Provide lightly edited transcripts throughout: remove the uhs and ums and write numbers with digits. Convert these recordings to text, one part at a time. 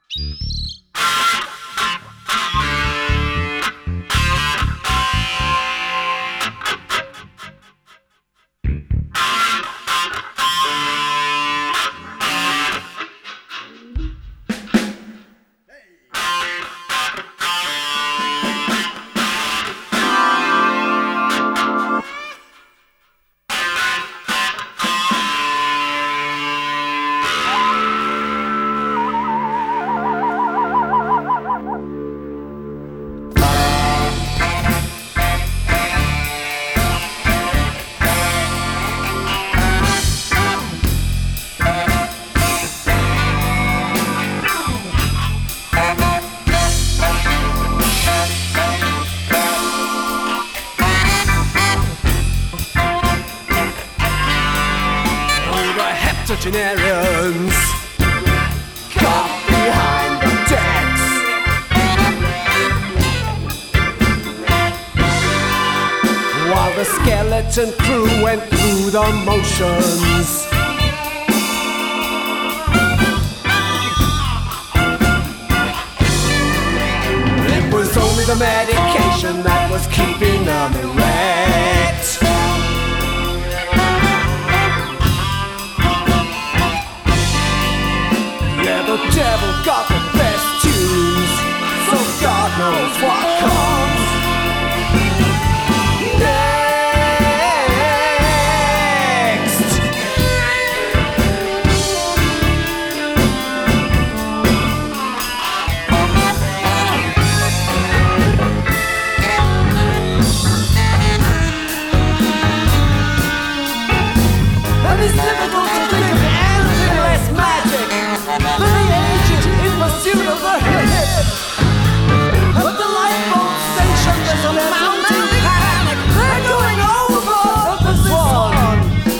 Octogenarians got behind the decks, while the skeleton crew went through the motions. It was only the medication that was keeping them erect. The devil got the best tunes, so God knows what comes next. And it's difficult to think of anything less magic than the agent in pursuit of the hit. But the lifeboat station, there's a mounting panic. They're going over the Swan.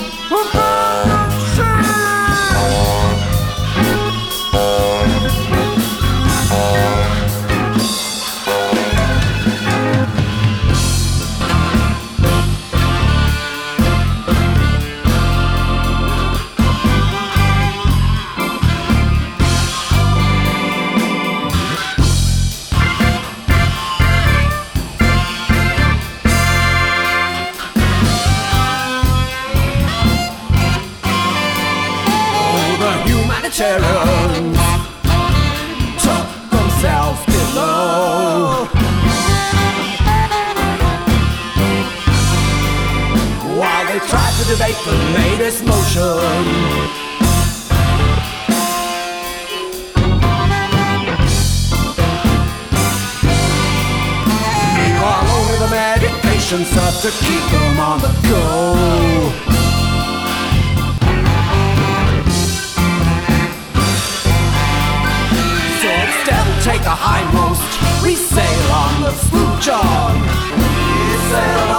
Humanitarians took themselves below, while they tried to debate the latest motion. Meanwhile, only the medication served to keep them on the go. Take the hindmost, we sail on the sloop John. We sail